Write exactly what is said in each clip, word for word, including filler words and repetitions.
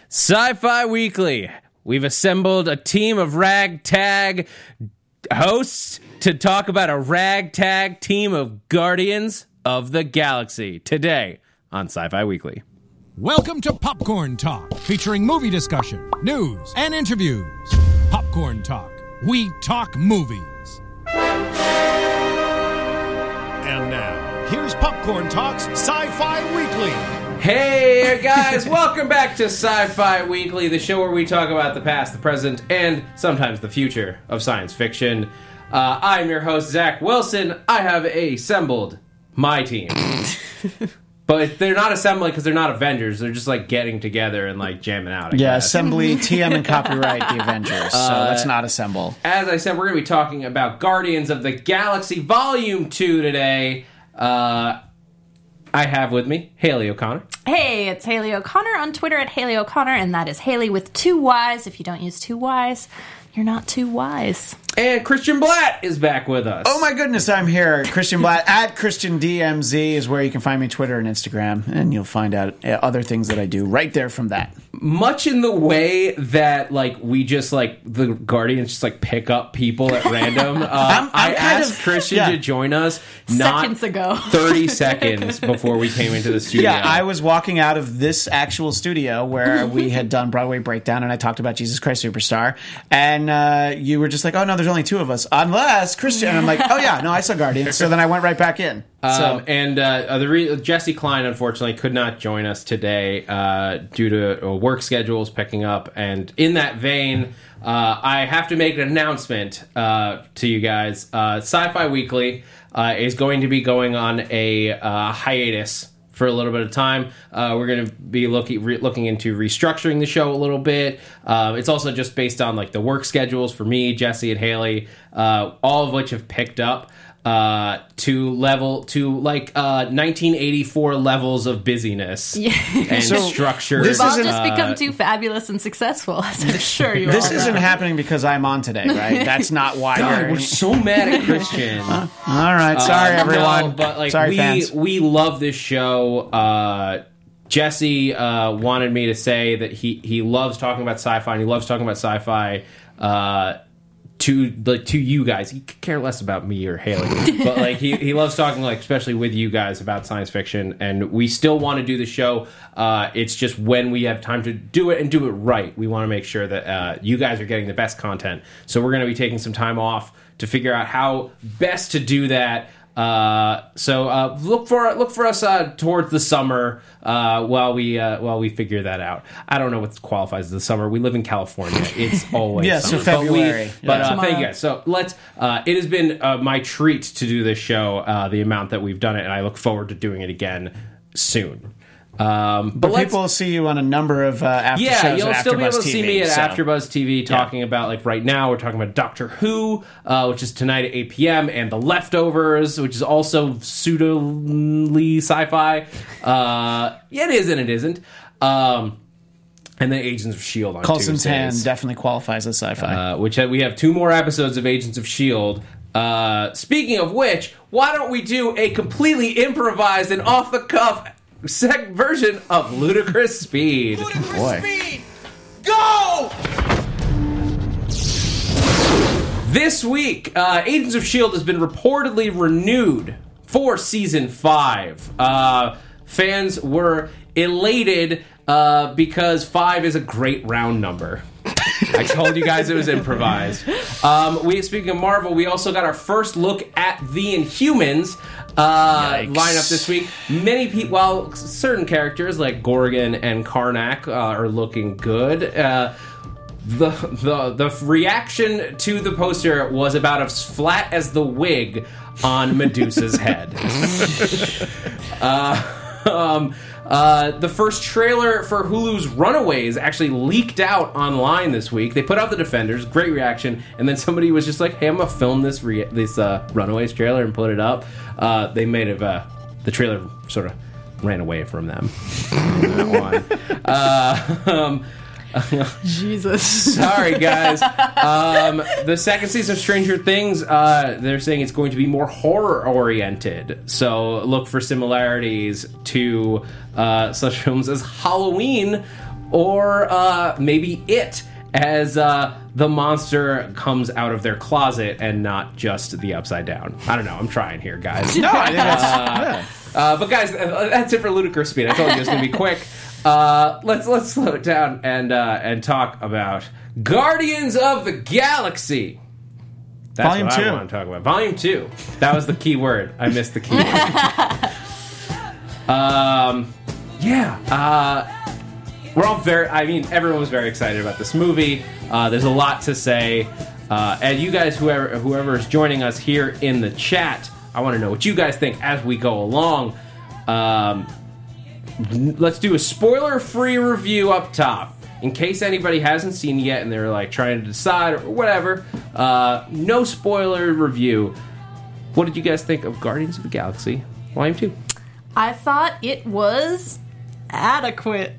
Sci-Fi Weekly. We've assembled a team of ragtag hosts to talk about a ragtag team of Guardians of the Galaxy today on Sci-Fi Weekly. Welcome to Popcorn Talk, featuring movie discussion, news, and interviews. Popcorn Talk. We talk movies. And now, here's Popcorn Talk's Sci-Fi Weekly. Hey guys, welcome back to Sci-Fi Weekly, the show where we talk about the past, the present, and sometimes the future of science fiction. Uh, I'm your host, Zach Wilson. I have assembled my team. But they're not assembling because they're not Avengers. They're just like getting together and like jamming out. I yeah, guess. assembly, T M, and copyright the Avengers. So Uh, let's not assemble. As I said, we're going to be talking about Guardians of the Galaxy Volume two today. Uh, I have with me Haley O'Connor. Hey, it's Haley O'Connor on Twitter at Haley O'Connor, and that is Haley with two Y's. If you don't use two Y's, you're not too wise. And Christian Blatt is back with us. Oh my goodness, I'm here. Christian Blatt at Christian D M Z is where you can find me, Twitter and Instagram, and you'll find out other things that I do right there from that. Much in the way that like we just like the Guardians just like pick up people at random. Uh, I'm, I'm I kind asked of, Christian yeah. to join us not Seconds ago. thirty seconds before we came into the studio. Yeah, I was walking out of this actual studio where we had done Broadway Breakdown, and I talked about Jesus Christ Superstar, and uh, you were just like, oh no, there's only two of us. Unless Christian, and I'm like, oh yeah, no, I saw Guardians. So then I went right back in. Um, So and uh, the re- Jesse Klein, unfortunately, could not join us today uh, due to uh, work schedules picking up. And in that vein, uh, I have to make an announcement uh, to you guys. Uh, Sci-Fi Weekly uh, is going to be going on a uh, hiatus for a little bit of time. Uh, we're going to be looking re- looking into restructuring the show a little bit. Uh, it's also just based on like the work schedules for me, Jesse, and Haley, uh, all of which have picked up uh, to level to like uh, nineteen eighty-four levels of busyness Yeah. and So, structure. this We've all isn't, just uh, become too fabulous and successful, as I'm sure you this all isn't know. happening because I'm on today, right? That's not why God, you're... we're so mad at Christian. All right, sorry Uh, everyone. no, but like sorry we fans. we love this show. Uh, Jesse uh, wanted me to say that he he loves talking about sci-fi and he loves talking about sci-fi uh, to like to you guys. He could care less about me or Haley, but like he, he loves talking like especially with you guys about science fiction. And we still want to do the show. Uh, it's just when we have time to do it and do it right. We want to make sure that uh, you guys are getting the best content. So we're going to be taking some time off to figure out how best to do that. Uh, so uh, look for look for us uh, towards the summer uh, while we uh, while we figure that out. I don't know what qualifies as the summer. We live in California. It's always Yeah, so summer. February. But, we, but Yeah. uh, thank you Tomorrow. guys. So let's. Uh, it has been uh, my treat to do this show. Uh, the amount that we've done it, and I look forward to doing it again soon. Um, but But let's, people will see you on a number of uh, after yeah, shows you'll at still be able to AfterBuzz T V, see me at so. AfterBuzz T V talking about, like, right now, we're talking about Doctor Who, uh, which is tonight at eight p.m., and The Leftovers, which is also pseudo-ly sci-fi. Uh, yeah, it is and it isn't. Um, and then Agents of S H I E L D on Coulson's Hand Tuesdays, definitely qualifies as sci-fi. uh, which uh, we have two more episodes of Agents of S H I E L D. Uh, speaking of which, why don't we do a completely improvised and off-the-cuff sec- version of Ludicrous Speed? Boy. Speed! Go! This week, uh, Agents of S H I E L D has been reportedly renewed for season five. Uh, fans were elated uh, because five is a great round number. I told you guys it was improvised. Um, we speaking of Marvel, we also got our first look at the Inhumans uh, Yikes. lineup this week. Many people, while certain characters like Gorgon and Karnak uh, are looking good. Uh, The, the the reaction to the poster was about as flat as the wig on Medusa's head. uh, um, uh, the first trailer for Hulu's Runaways actually leaked out online this week. They put out the Defenders, great reaction, and then somebody was just like, "Hey, I'm gonna film this re- this uh, Runaways trailer and put it up." Uh, they made it. Uh, the trailer sort of ran away from them. That one. Uh, um, Jesus. Sorry, guys. Um, the second season of Stranger Things, uh, they're saying it's going to be more horror-oriented. So look for similarities to uh, such films as Halloween or uh, maybe It, as uh, the monster comes out of their closet and not just the Upside Down. I don't know. I'm trying here, guys. No, I think that's yeah. Uh, but guys, that's it for Ludicrous Speed. I told you it was going to be quick. Uh, let's let's slow it down and uh, and talk about Guardians of the Galaxy. That's Volume what two. I want to talk about. Volume two. That was the key word. I missed the key word. um, yeah. Uh, we're all very. I mean, everyone was very excited about this movie. Uh, there's a lot to say, uh, and you guys, whoever whoever is joining us here in the chat, I want to know what you guys think as we go along. Um, let's do a spoiler-free review up top. In case anybody hasn't seen it yet and they're like trying to decide or whatever, uh, no spoiler review. What did you guys think of Guardians of the Galaxy Volume two? I thought it was adequate.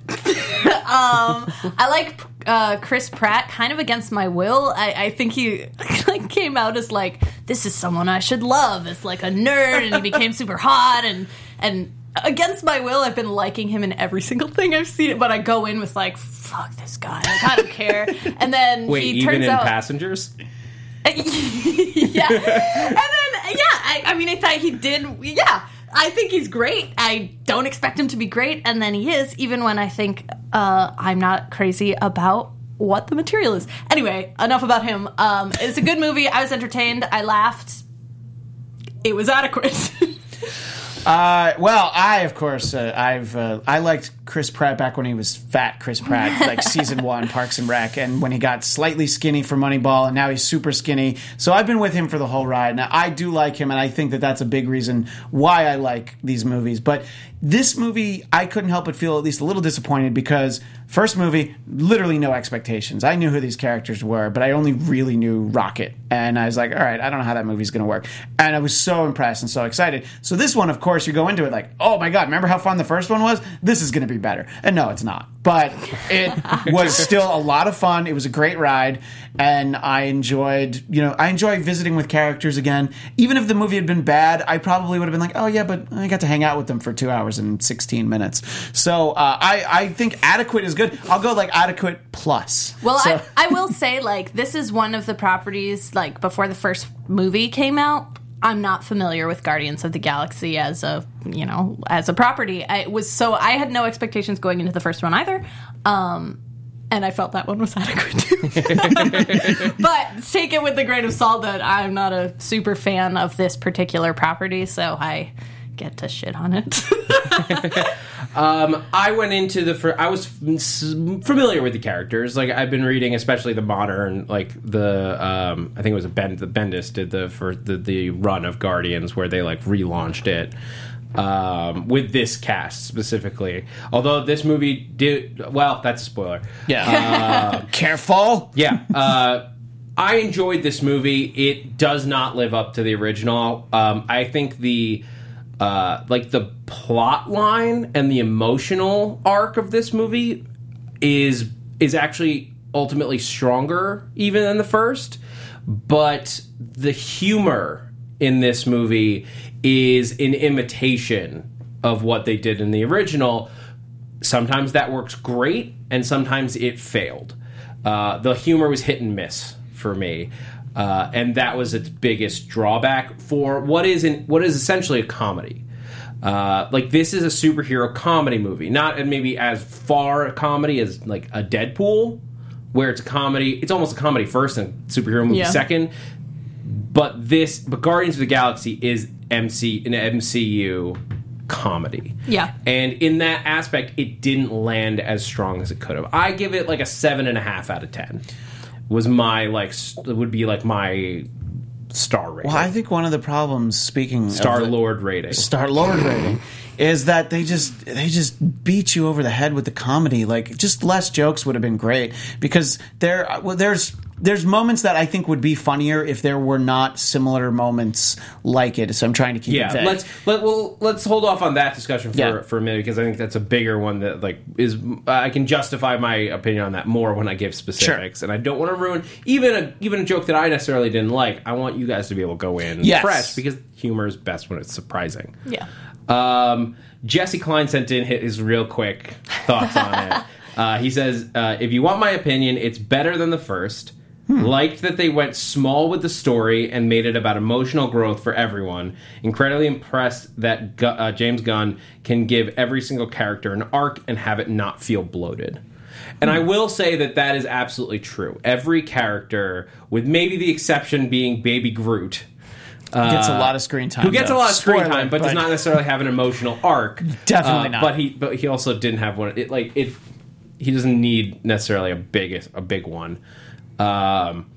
um, I like uh, Chris Pratt kind of against my will. I, I think he like came out as like, this is someone I should love. It's like a nerd, and he became super hot, and and against my will, I've been liking him in every single thing I've seen. But I go in with like, fuck this guy, like, I don't care. And then Wait, he even turns in out, Passengers? yeah, and then yeah, I, I mean, I thought he did, yeah. I think he's great. I don't expect him to be great, and then he is, even when I think uh, I'm not crazy about what the material is. Anyway, enough about him. Um, it's a good movie. I was entertained. I laughed. It was adequate. Uh, well, I of course uh, I've uh, I liked Chris Pratt back when he was fat Chris Pratt, like season one Parks and Rec, and when he got slightly skinny for Moneyball, and now he's super skinny. So I've been with him for the whole ride. Now I do like him, and I think that that's a big reason why I like these movies. But this movie, I couldn't help but feel at least a little disappointed because first movie, literally no expectations. I knew who these characters were, but I only really knew Rocket, and I was like, all right, I don't know how that movie's going to work, and I was so impressed and so excited. So this one, of course, you go into it like, oh my god, remember how fun the first one was? This is going to be better. And no, it's not. But it was still a lot of fun. It was a great ride, and I enjoyed, you know, I enjoy visiting with characters again. Even if the movie had been bad, I probably would have been like, oh yeah, but I got to hang out with them for two hours and sixteen minutes. So uh, I, I think adequate is good. I'll go like adequate plus. Well, so, I, I will say, like, this is one of the properties, like, before the first movie came out, I'm not familiar with Guardians of the Galaxy as a, you know, as a property. I was so I had no expectations going into the first one either, um, and I felt that one was adequate too. But take it with a grain of salt that I'm not a super fan of this particular property, so I get to shit on it. um, I went into the. Fir- I was f- familiar with the characters. Like I've been reading, especially the modern, like the. Um, I think it was a Ben. The Bendis did the for the the run of Guardians where they like relaunched it. Um, with this cast specifically, although this movie did well, that's a spoiler. yeah. Uh, Careful. Yeah. Uh, I enjoyed this movie. It does not live up to the original. Um, I think the. Uh, like the plot line and the emotional arc of this movie is is actually ultimately stronger even than the first, but the humor in this movie is an imitation of what they did in the original. Sometimes that works great, and sometimes it failed. Uh, the humor was hit and miss for me. Uh, and that was its biggest drawback for what is in, what is essentially a comedy. Uh, like this is a superhero comedy movie, not and maybe as far a comedy as like a Deadpool, where it's a comedy. It's almost a comedy first and superhero movie Yeah. second. But this, but Guardians of the Galaxy is M C an M C U comedy. Yeah. And in that aspect, it didn't land as strong as it could have. I give it like a seven and a half out of ten. Was my like st- would be like my star rating. Well, I think one of the problems, speaking Star of the, Lord rating. Star Lord rating, is that they just they just beat you over the head with the comedy. Like just less jokes would have been great because there well there's there's moments that I think would be funnier if there were not similar moments like it. So I'm trying to keep Yeah, it vague. let's let well let's hold off on that discussion for, Yeah. for a minute because I think that's a bigger one that like is I can justify my opinion on that more when I give specifics, and I don't want to ruin even a even a joke that I necessarily didn't like. I want you guys to be able to go in Yes. fresh because humor is best when it's surprising. Yeah. Um, Jesse Klein sent in his real quick thoughts on it. Uh, he says, uh, if you want my opinion, it's better than the first. Hmm. Liked that they went small with the story and made it about emotional growth for everyone. Incredibly impressed that Gu- uh, James Gunn can give every single character an arc and have it not feel bloated. And I will say that that is absolutely true. Every character, with maybe the exception being Baby Groot, uh, gets a lot of screen time. Who gets though. a lot of screen Spoiler, time, but, but does not necessarily have an emotional arc. Definitely uh, not. But he, but he also didn't have one. It like it. He doesn't need necessarily a big, a big one. Um,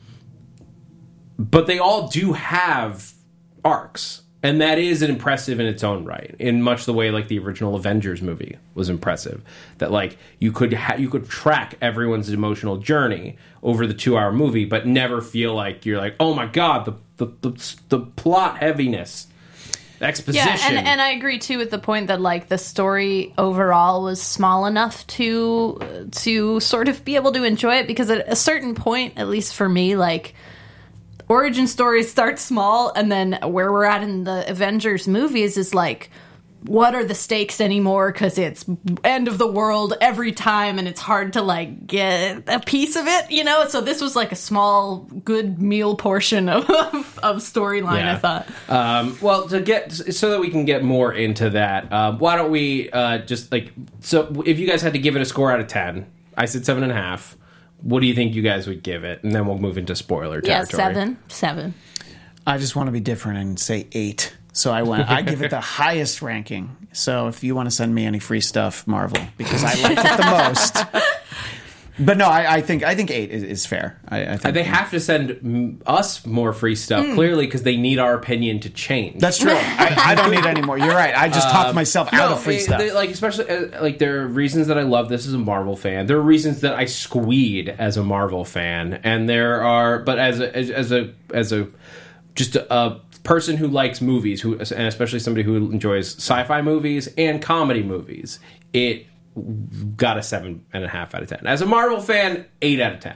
but they all do have arcs. And that is impressive in its own right, in much the way like the original Avengers movie was impressive. That like you could ha- you could track everyone's emotional journey over the two hour movie, but never feel like you're like, oh my god, the the the, the plot heaviness, exposition. Yeah, and, and I agree too with the point that like the story overall was small enough to to sort of be able to enjoy it, because at a certain point, at least for me, like. Origin stories start small, and then where we're at in the Avengers movies is like, what are the stakes anymore? Because it's end of the world every time, and it's hard to like get a piece of it, you know. So this was like a small, good meal portion of of, of storyline. Yeah. I thought. Um, well, to get so that we can get more into that, uh, why don't we uh, just like so? If you guys had to give it a score out of ten, I said seven and a half. What do you think you guys would give it? And then we'll move into spoiler territory. Yeah, seven. Seven. I just want to be different and say eight. So I went. I give it the highest ranking. So if you want to send me any free stuff, Marvel, because I liked it the most. But no, I, I think I think eight is, is fair. I, I think they have to send us more free stuff, mm. clearly, because they need our opinion to change. That's true. I, I don't need any more. You're right. I just talked um, myself out no, of free they, stuff. They, like especially uh, like there are reasons that I love this as a Marvel fan. There are reasons that I squeed as a Marvel fan, and there are. But as a as, as a as a just a, a person who likes movies, who and especially somebody who enjoys sci-fi movies and comedy movies, it. Got a seven and a half out of ten. As a Marvel fan, eight out of ten.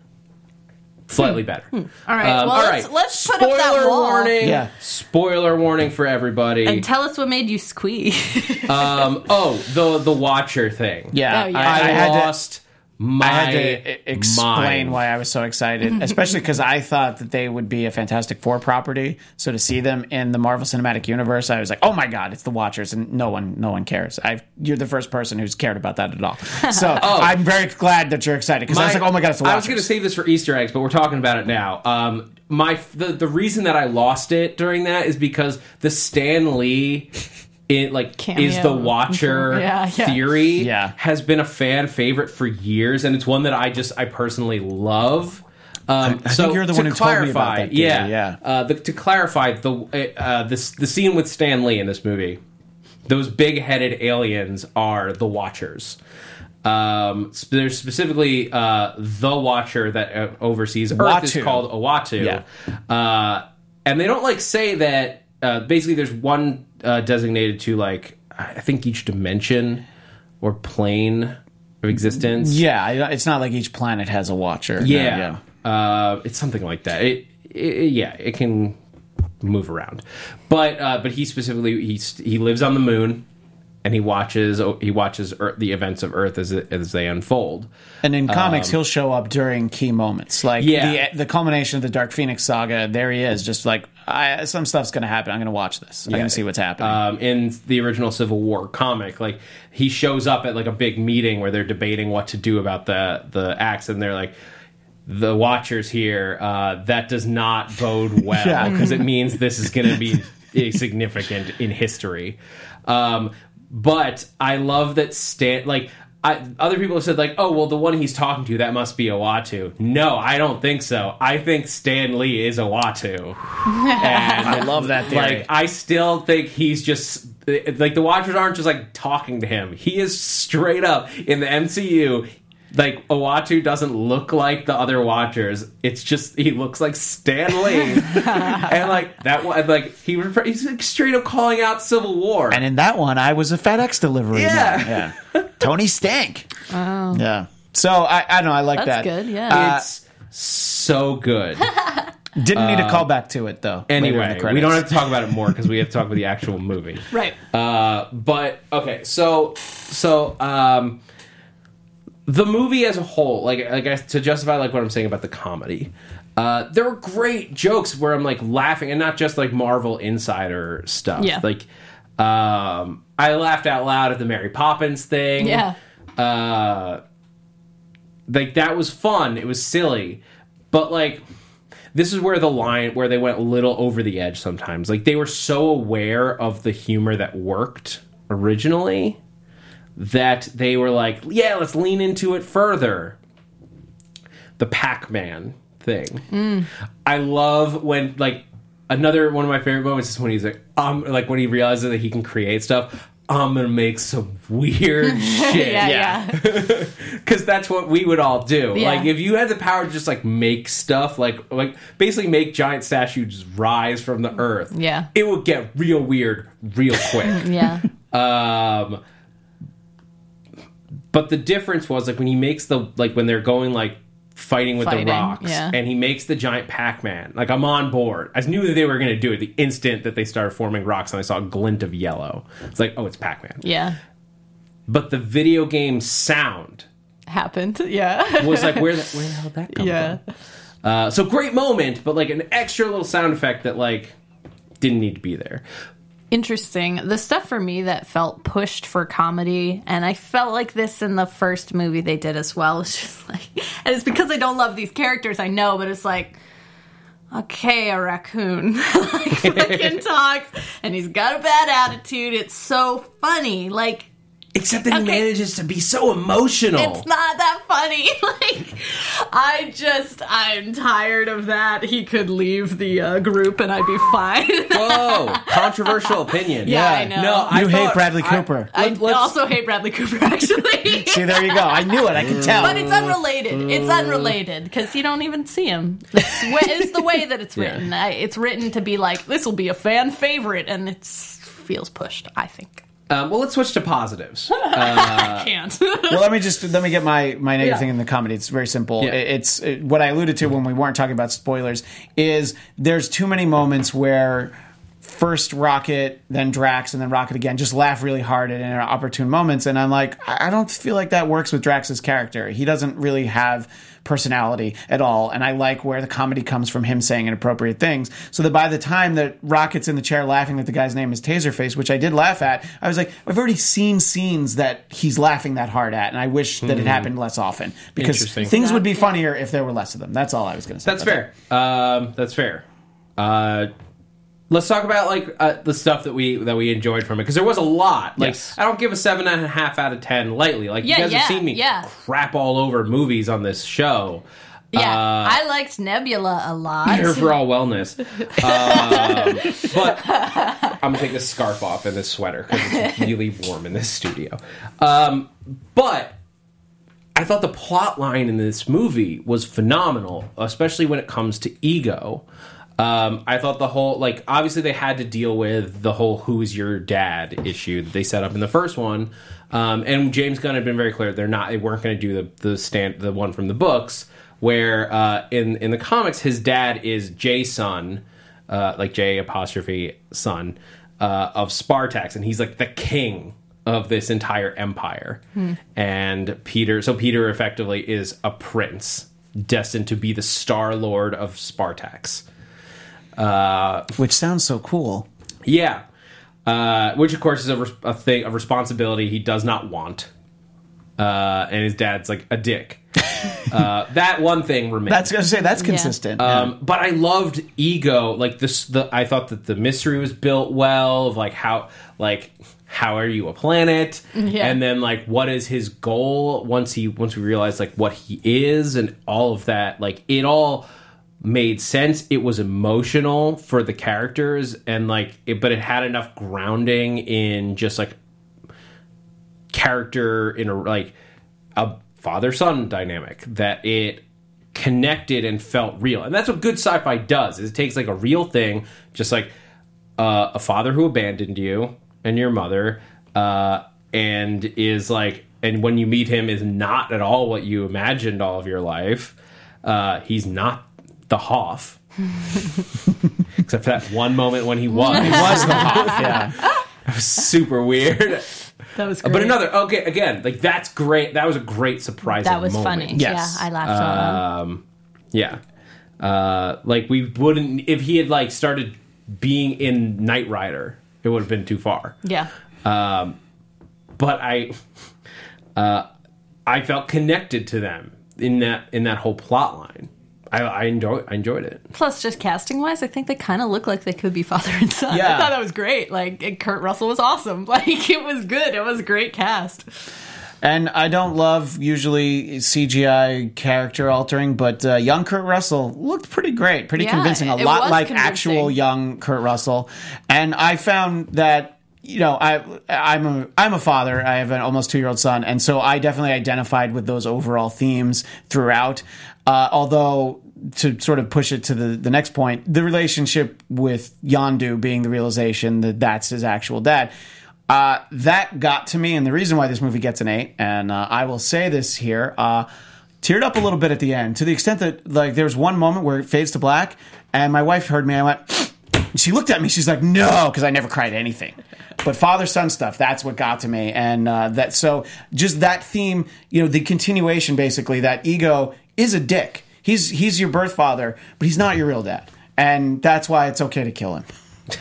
Slightly hmm. better. Hmm. All right. Um, well, all let's, right. let's put Spoiler up that wall. warning. Yeah. Spoiler warning for everybody. And tell us what made you squeak. um, oh, the the Watcher thing. Yeah, Oh, yeah. I, I, I had lost to, my I had to explain mind. why I was so excited, especially because I thought that they would be a Fantastic Four property. So to see them in the Marvel Cinematic Universe, I was like, "Oh my god, it's the Watchers!" And no one, no one cares. I, you're the first person who's cared about that at all. So oh. I'm very glad that you're excited, because I was like, "Oh my god, it's the Watchers!" I was going to save this for Easter eggs, but we're talking about it now. Um, my the the reason that I lost it during that is because the Stan Lee. It like Cameo. is the Watcher yeah, yeah. theory Yeah. has been a fan favorite for years, and it's one that I just I personally love. Um, I so think you're the to one who clarify, told me about that theory, yeah, yeah. Uh, the, to clarify, the uh, this the scene with Stan Lee in this movie, those big-headed aliens are the Watchers. Um, sp- there's specifically uh, the Watcher that uh, oversees Earth Uatu. is called Uatu, Yeah. uh, and they don't like say that. Uh, basically, there's one uh, designated to like I think each dimension or plane of existence. Yeah, I- it's not like each planet has a Watcher. No, Yeah, Uh, it's something like that. It, it, yeah, it can move around, but uh, but he specifically he he lives on the moon, and he watches he watches Earth, the events of Earth as it, as they unfold. And in comics, he'll show up during key moments, like Yeah. the the culmination of the Dark Phoenix saga. There he is, just like I, some stuff's going to happen. I'm going to watch this. I'm Yeah. going to see what's happening. Um, in the original Civil War comic, like he shows up at like a big meeting where they're debating what to do about the the axe, and they're like, "The Watchers here. Uh, that does not bode well because Yeah. it means this is going to be significant in history." Um, but I love that Stan like. I, other people have said, like, oh, well, the one he's talking to, that must be Uatu. No, I don't think so. I think Stan Lee is Uatu. And I love that theory. Like, I still think he's just... Like, the Watchers aren't just, like, talking to him. He is straight up, in the M C U... Like, Uatu doesn't look like the other Watchers. It's just, he looks like Stan Lee. And, like, that one, like, he he's like straight up calling out Civil War. And in that one, I was a FedEx delivery Yeah. man. Yeah. Tony Stank. Oh. Yeah. So, I, I don't know. I like That's that. good, yeah. Uh, It's so good. didn't need a callback to it, though. later in the Anyway, we credits. don't have to talk about it more because we have to talk about the actual movie. Right. Uh, but, okay, so, so, um... the movie as a whole, like like I, to justify like what I'm saying about the comedy, uh, there were great jokes where I'm like laughing, and not just like Marvel Insider stuff. Yeah. Like, um, I laughed out loud at the Mary Poppins thing. Yeah. Uh, like that was fun. It was silly, but like this is where the line where they went a little over the edge sometimes. Like they were so aware of the humor that worked originally that they were like, yeah, let's lean into it further. The Pac-Man thing. Mm. I love when, like, another one of my favorite moments is when he's like, um, like when he realizes that he can create stuff. I'm gonna make some weird shit. yeah, yeah. Because that's what we would all do. Yeah. Like, if you had the power to just, like, make stuff, like, like basically make giant statues rise from the earth, Yeah. it would get real weird real quick. Yeah. Um, but the difference was like when he makes the like when they're going like fighting with Fighting, the rocks, yeah. and he makes the giant Pac-Man. Like I'm on board. I knew that they were going to do it the instant that they started forming rocks, and I saw a glint of yellow. It's like, oh, it's Pac-Man. Yeah. But the video game sound Happened. Yeah. was like, where the, where the hell did that come Yeah. from? Uh, so great moment, but like an extra little sound effect that like didn't need to be there. Interesting. The stuff for me that felt pushed for comedy, and I felt like this in the first movie they did as well. It's just like, and it's because I don't love these characters, I know, but it's like, okay, a raccoon like fucking talks, and he's got a bad attitude. It's so funny. Like, Except that he Okay. manages to be so emotional. it's not that funny. Like, I just, I'm tired of that. He could leave the uh, group and I'd be fine. Whoa, controversial opinion. Yeah, I know. No, I You hate thought- Bradley I- Cooper. I Let- let's- also hate Bradley Cooper, actually. See, there you go. I knew it. I could tell. But it's unrelated. It's unrelated because you don't even see him. It's, wa- it's the way that it's Yeah. written. I, it's written to be like, this will be a fan favorite, and it feels pushed, I think. Um, well, let's switch to positives. I can't. Well, let me just let me get my my negative Yeah. thing in the comedy. It's very simple. Yeah. It- It's it, what I alluded to when we weren't talking about spoilers. Is there's too many moments where first Rocket, then Drax, and then Rocket again just laugh really hard at inopportune moments, and I'm like, I I don't feel like that works with Drax's character. He doesn't really have personality at all, and I like where the comedy comes from him saying inappropriate things, so that by the time that Rocket's in the chair laughing that the guy's name is Taserface, which I did laugh at, I was like, I've already seen scenes that he's laughing that hard at, and I wish that it happened less often, because Interesting. things would be funnier if there were less of them. That's all I was going to say. That's about fair. Um, that's fair. Uh, let's talk about like uh, the stuff that we that we enjoyed from it, because there was a lot. Like, Yes. I don't give a seven and a half out of ten lightly. Like, Yeah, you guys yeah, have seen me yeah. crap all over movies on this show. Yeah, Uh, I liked Nebula a lot. Here for all wellness. Um, but I'm going to take this scarf off and this sweater because it's really warm in this studio. Um, but I thought the plot line in this movie was phenomenal, especially when it comes to ego. Um, I thought the whole, like, obviously they had to deal with the whole who's your dad issue that they set up in the first one. Um, and James Gunn had been very clear they're not, they weren't going to do the, the stand, the one from the books, where uh, in, in the comics, his dad is J-Son, uh, like J apostrophe son, uh, of Spartax, and he's like the king of this entire empire. Hmm. And Peter, so Peter effectively is a prince destined to be the Star Lord of Spartax. Uh, Which sounds so cool. yeah. Uh, which, of course, is a, res- a thing, a responsibility he does not want. Uh, and his dad's like a dick. uh, that one thing remains. That's going to say that's consistent. Um, but I loved Ego. Like this, the I thought that the mystery was built well. Of like how, like how are you a planet? Yeah. And then like what is his goal once he once we realize like what he is and all of that. Like it all made sense. It was emotional for the characters and like, it, but it had enough grounding in just like character in a like a father-son dynamic that it connected and felt real. And that's what good sci-fi does, is it takes like a real thing, just like uh, a father who abandoned you and your mother, uh, and is like, and when you meet him is not at all what you imagined all of your life. Uh, he's not the Hoff. Except for that one moment when he was. It was the Hoff, yeah. It was super weird. That was great. But another, okay, again, like that's great. That was a great surprise. That was moment. funny. Yes. Yeah, I laughed a lot. Um, yeah. Uh, like we wouldn't, if he had like started being in Knight Rider, it would have been too far. Yeah. Um, but I, uh, I felt connected to them in that in that whole plot line. I, I enjoyed I enjoyed it. Plus, just casting wise, I think they kind of look like they could be father and son. Yeah. I thought that was great. Like, and Kurt Russell was awesome. Like, it was good. It was a great cast. And I don't love usually C G I character altering, but uh, young Kurt Russell looked pretty great, pretty Yeah, convincing. A it lot was like convincing. actual young Kurt Russell. And I found that, you know, I I'm a I'm a father. I have an almost two year old son, and so I definitely identified with those overall themes throughout. Uh, although, to sort of push it to the, the next point, the relationship with Yondu being the realization that that's his actual dad. Uh, that got to me, and the reason why this movie gets an eight, and uh, I will say this here, uh, teared up a little bit at the end, to the extent that like there was one moment where it fades to black, and my wife heard me, I went, she looked at me, she's like, no, because I never cried anything. But father-son stuff, that's what got to me, and uh, that so just that theme, you know, the continuation basically, that Ego is a dick. He's he's your birth father, but he's not your real dad, and that's why it's okay to kill him.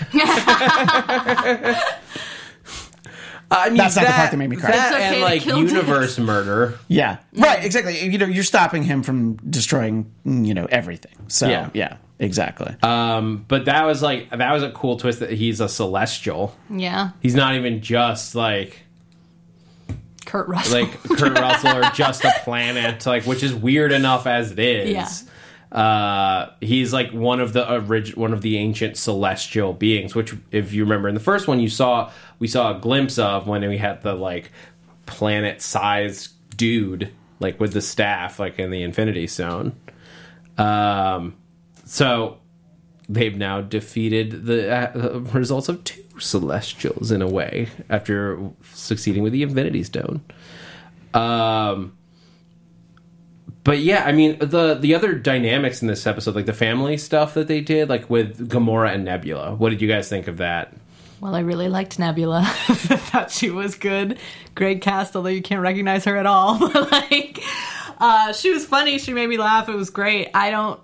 I mean, That's not the part that made me cry. That It's okay and to like kill universe murder. Yeah, right. Exactly. You know, you're stopping him from destroying, you know, everything. So Yeah. yeah, exactly. Um, but that was like that was a cool twist that he's a celestial. Yeah. He's not even just like Kurt Russell. like Kurt Russell or just a planet, like which is weird enough as it is. Yeah. Uh, he's like one of the orig- one of the ancient celestial beings, which, if you remember in the first one, you saw we saw a glimpse of when we had the like planet-sized dude, like with the staff, like in the Infinity Stone. Um, so they've now defeated the uh, results of two celestials in a way after succeeding with the Infinity Stone. Um. But yeah, I mean, the the other dynamics in this episode, like the family stuff that they did, like with Gamora and Nebula. What did you guys think of that? Well, I really liked Nebula. I thought she was good. Great cast, although you can't recognize her at all. But like, uh, she was funny. She made me laugh. It was great. I don't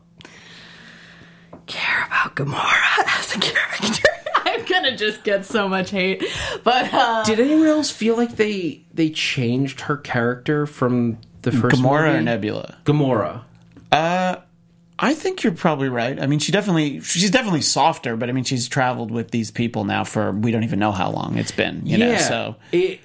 care about Gamora as a character. I'm gonna just get so much hate. But uh, Did anyone else feel like they they changed her character from the first Gamora movie? or Nebula? Gamora. I think you're probably right. I mean, she definitely she's definitely softer, but I mean, she's traveled with these people now for we don't even know how long it's been. You know, so it.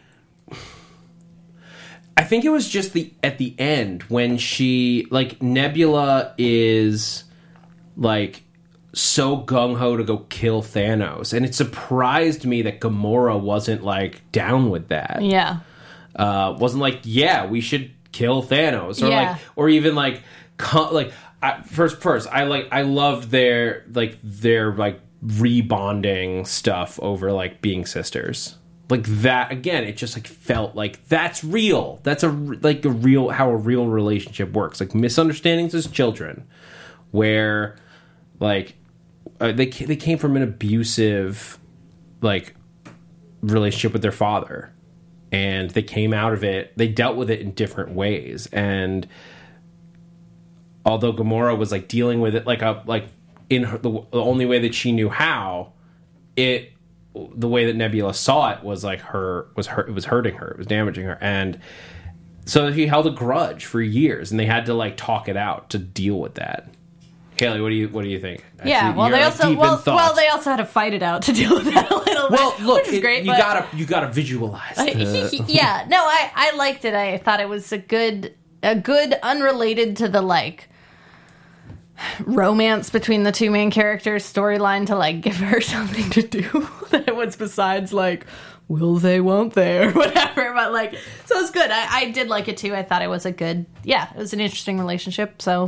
I think it was just the at the end when she like Nebula is like so gung-ho to go kill Thanos, and it surprised me that Gamora wasn't like down with that. yeah. Uh, wasn't like, yeah, we should kill Thanos, or Yeah. like, or even like, co- like I, first, first, I like, I loved their like their like rebonding stuff over like being sisters, like that. Again, it just like felt like that's real. That's a like a real how a real relationship works. Like misunderstandings as children, where like uh, they ca- they came from an abusive like relationship with their father. And they came out of it, they dealt with it in different ways. And although Gamora was like dealing with it like a like in her, the, the only way that she knew how, it the way that Nebula saw it was like her was hurt it was hurting her, it was damaging her. And so he held a grudge for years, and they had to like talk it out to deal with that. Haley, what do you what do you think? I Yeah, see well, you're, they like, also deep in well, thought. well, they also had to fight it out to deal with that a little bit. Well, look, which is it- great. you but, gotta you gotta visualize. the- yeah, no, I, I liked it. I thought it was a good, a good unrelated to the like romance between the two main characters storyline to like give her something to do that was besides like will they, won't they, or whatever. But like, so it's good. I, I did like it too. I thought it was a good, yeah, it was an interesting relationship. So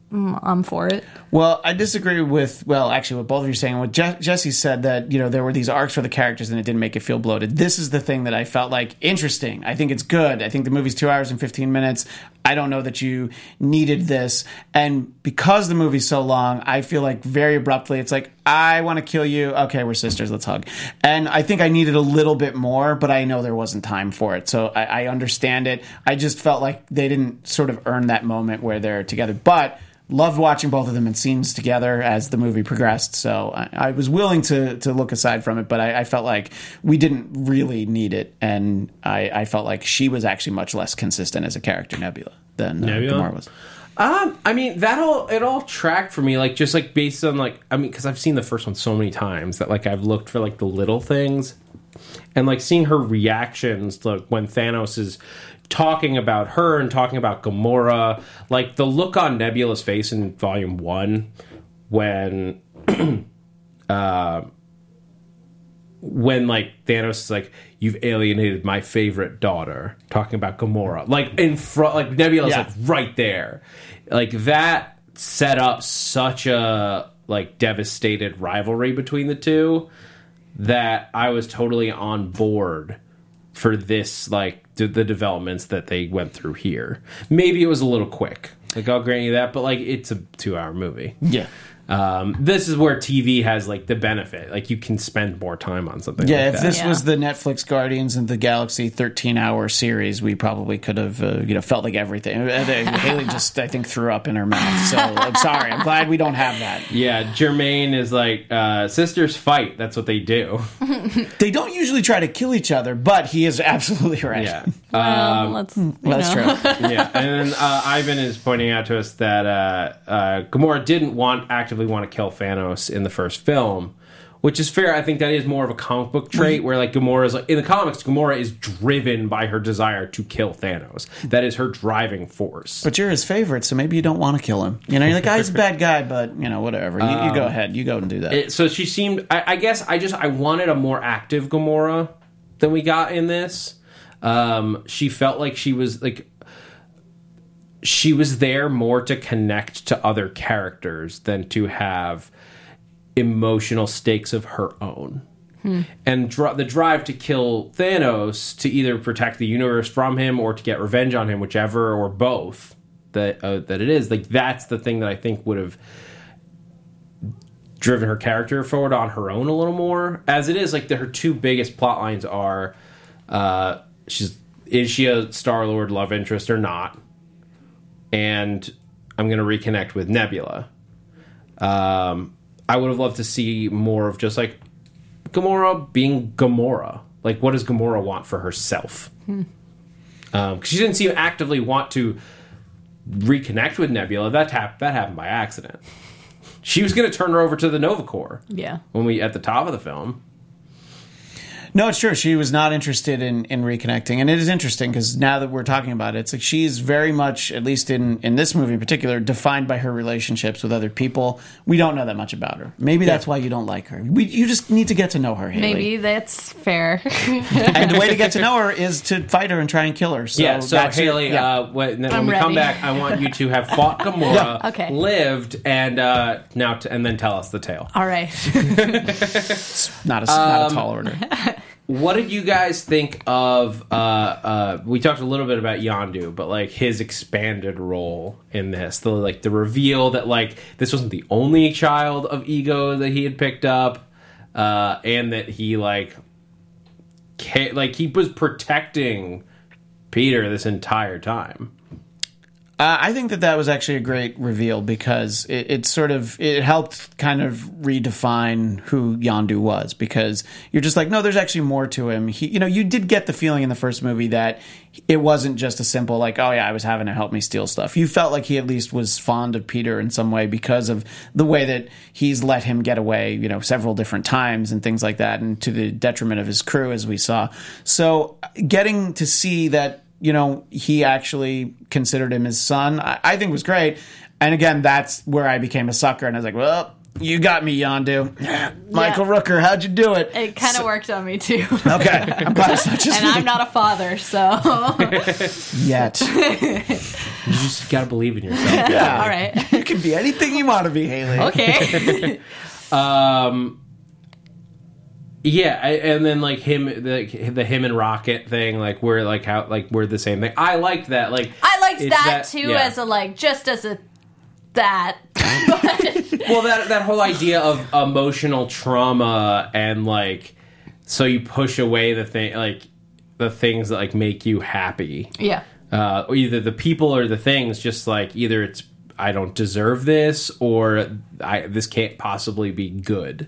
I'm for it. Well, I disagree with, well, actually, what both of you are saying. What Je- Jesse said that, you know, there were these arcs for the characters and it didn't make it feel bloated. This is the thing that I felt like interesting. I think it's good. I think the movie's two hours and fifteen minutes. I don't know that you needed this. And because the movie's so long, I feel like very abruptly, it's like, I want to kill you. Okay, we're sisters. Let's hug. And I think I needed a little bit more, but I know there wasn't time for it. So I, I understand it. I just felt like they didn't sort of earn that moment where they're together. But loved watching both of them in scenes together as the movie progressed. So I, I was willing to to look aside from it, but I, I felt like we didn't really need it. And I, I felt like she was actually much less consistent as a character, Nebula, than uh, Nebula? Gamora was. Um, I mean, that all it all tracked for me, like just like based on like I mean, because I've seen the first one so many times that like I've looked for like the little things, and like seeing her reactions to, like, when Thanos is talking about her and talking about Gamora, like the look on Nebula's face in Volume One when, uh, when like Thanos is like, "You've alienated my favorite daughter," talking about Gamora, like in front, like Nebula's Yeah. like right there, like that set up such a like devastated rivalry between the two that I was totally on board for this, like the, the developments that they went through here. Maybe it was a little quick, like I'll grant you that, but like it's a two-hour movie. Yeah. Um, this is where T V has like the benefit, like you can spend more time on something. Yeah, like if that. this Yeah. was the Netflix Guardians of the Galaxy thirteen-hour series, we probably could have, uh, you know, felt like everything. Haley just, I think, threw up in her mouth. So I'm sorry. I'm glad we don't have that. Yeah, Jermaine is like uh, sisters fight. That's what they do. They don't usually try to kill each other, but he is absolutely right. Yeah. Um, let's. You Well, that's know. true. Yeah, and then uh, Ivan is pointing out to us that uh, uh, Gamora didn't want actively want to kill Thanos in the first film, which is fair. I think that is more of a comic book trait where like Gamora is like in the comics, Gamora is driven by her desire to kill Thanos. That is her driving force. But you're his favorite, so maybe you don't want to kill him. You know, you're like, oh, he's a bad guy, but, you know, whatever. You, you go ahead. You go and do that. It- so she seemed. I, I guess I just I wanted a more active Gamora than we got in this. Um, she felt like she was like. She was there more to connect to other characters than to have emotional stakes of her own. Hmm. And dr- the drive to kill Thanos to either protect the universe from him or to get revenge on him, whichever or both that uh, that it is, like that's the thing that I think would have driven her character forward on her own a little more. As it is, like the, her two biggest plot lines are, uh, she's is she a Star-Lord love interest or not? And I'm going to reconnect with Nebula. Um, I would have loved to see more of just like Gamora being Gamora. Like, what does Gamora want for herself? Hmm. Um, 'cause she didn't seem actively want to reconnect with Nebula. That hap- that happened by accident. She was going to turn her over to the Nova Corps. Yeah. When we at the top of the film. No, it's true. She was not interested in, in reconnecting. And it is interesting because now that we're talking about it, it's like she's very much, at least in, in this movie in particular, defined by her relationships with other people. We don't know that much about her. Maybe that's why you don't like her. We, you just need to get to know her, Haley. Maybe that's fair. And the way to get to know her is to fight her and try and kill her. So yeah, so that's Haley, yeah. uh, when, when I'm we come ready. back, I want you to have fought Gamora, Yeah. Okay. lived, and uh, now t- and then tell us the tale. All right. not a, not a tall order. What did you guys think of? Uh, uh, we talked a little bit about Yondu, but like his expanded role in this, the like the reveal that like this wasn't the only child of Ego that he had picked up, uh, and that he like ca- like he was protecting Peter this entire time. Uh, I think that that was actually a great reveal because it, it sort of it helped kind of redefine who Yondu was, because you're just like, no, there's actually more to him. He, you know, you did get the feeling in the first movie that it wasn't just a simple like, oh yeah, I was having to help me steal stuff. You felt like he at least was fond of Peter in some way because of the way that he's let him get away, you know, several different times and things like that, and to the detriment of his crew, as we saw. So getting to see that, you know, he actually considered him his son, I, I think was great. And again, that's where I became a sucker. And I was like, well, you got me, Yondu. Michael Rooker, how'd you do it? It kind of So- worked on me, too. Okay, I'm glad it's not just And me. I'm not a father, so. Yet. You just gotta believe in yourself. Yeah. All right. You can be anything you want to be, Haley. Okay. Um, yeah, I, and then like him, the the him and Rocket thing, like we're like how like we're the same thing. I liked that. Like I liked it's that, too, yeah. as a like just as a that. well that that whole idea of emotional trauma and like so you push away the thing like the things that like make you happy. Yeah. Uh, or either the people or the things. Just like either it's I don't deserve this or I this can't possibly be good.